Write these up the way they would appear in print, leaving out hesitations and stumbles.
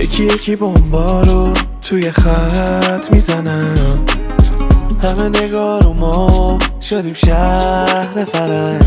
یکی یکی بمبا رو توی خط میزنم، همه نگاه رو ما شدیم شهر فرنگ.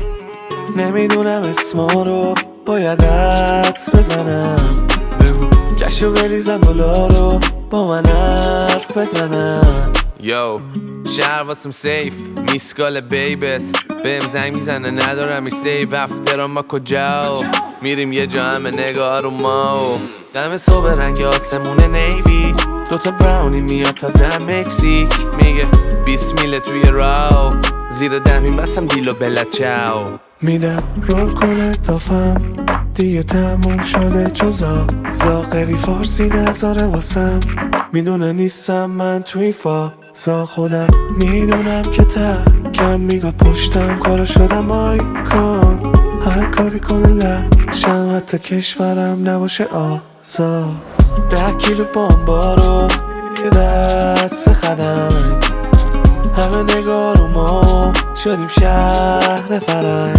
نمیدونم اسما رو باید حدس بزنم، بگو کشو بریزن دلارو با من حرف بزنم. یو شهر واسم سیف، میسکال بیبت بهم زنگ میزنه ندارمش سیف. افترام ما کجا میریم یه جا همه نگاه رو ما، دم صبح رنگ آسمون نیوی، دوتا براونی میاد تازه هم مکزیک. میگه 20 میله توی راو، زیر دمین بسم دیلو بلا چاو. میدم رول کنه دافم دیگه تموم شده چون زاغری فارسی نذاره واسم. میدونه نیستم من توی این فازا، خودم میدونم که کم میگاد پشتم کارا شدم آیکون. هر کاری کنه لشم حتی کشورم نباشه آزاد. 10 کیلو بامبا رو یه دست خدنگ، همه نگاه رو ما شدیم شهر فرنگ.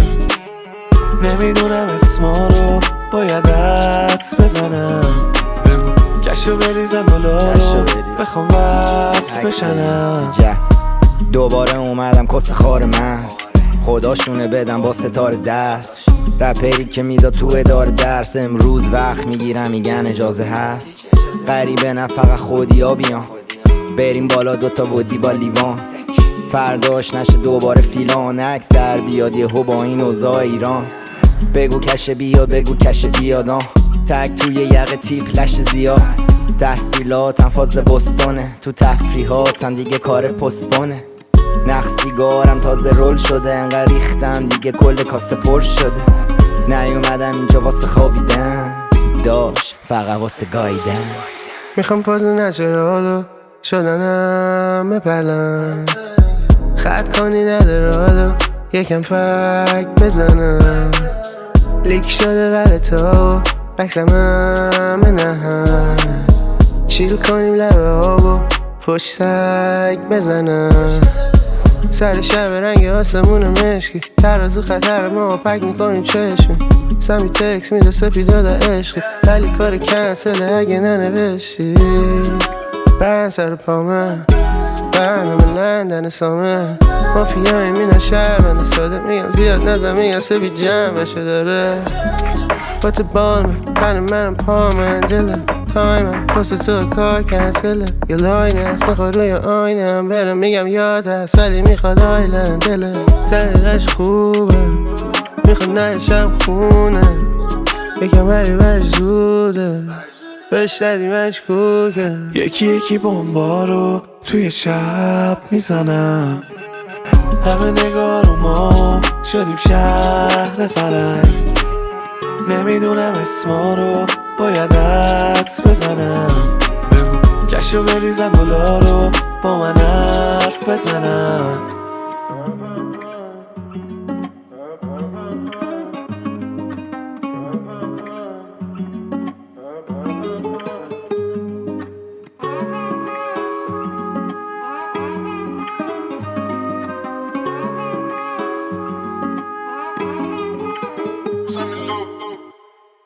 نمیدونم اسما رو باید حدس بزنم، بگو کشو بریزن دلارو بخوام وصل بشنم. دوباره اومدم کس خار مست، خداشونه بدم با ستاره دست. رپری که میداد تو اداره درس، امروز وقت میگیرم میگن اجازه هست. غریبه نه فقط خودیا بیان، بریم بالا دوتا بودی با لیوان. فرداش نشه دوباره فیلان، عکس در بیاد یهو با این اوضاع ایران. بگو کشه بیاد بگو کشه بیاد، تک توی یقه تیپ لش زیاد. تحصیلاتم فاز بستانه، تو تفریحاتم دیگه کار پسپانه. نخ سیگارم تازه رول شده، انقدر ریختم دیگه کل کاسه پر شده. نیومدم اینجا واسه خوابیدن، داشت فقط واسه گاییدن. میخوام پاز نچرالو شدنم بپلم، خط کنی ندارالو یکم فک بزنم. لیک شده ولی تو بکسم همه نهم، چیل کنیم لبه آبو پشت تک بزنم. سر شب رنگ آسمون مشکی، ترازو خطر ما پک میکنیم چشمی. سمی تکس میده سپیدادا عشقی، ولی کار کنسله اگه ننوشتی. برن سر پامه برنامه لندن سامه، مافیای مینا شهر من ساده میگم زیاد نزم میگم سبی جمع بشه داره. با تو بالمه منم پام انجله، تایمم واسه تو کار کنسله. یه لاین هست میخواد روی آینم برم میگم یاد هست ولی میخواد آیلند دله. زنیقش خوبه میخواد نشم خونه، یکم ولی زوده بهش دادی مشکوکه. یکی یکی بمبا رو توی شب میزنم، همه نگاه رو ما شدیم شهر فرنگ. نمیدونم اسما رو باید حدس بزنم، بگو کشو بریزن دلارو با من حرف بزنم.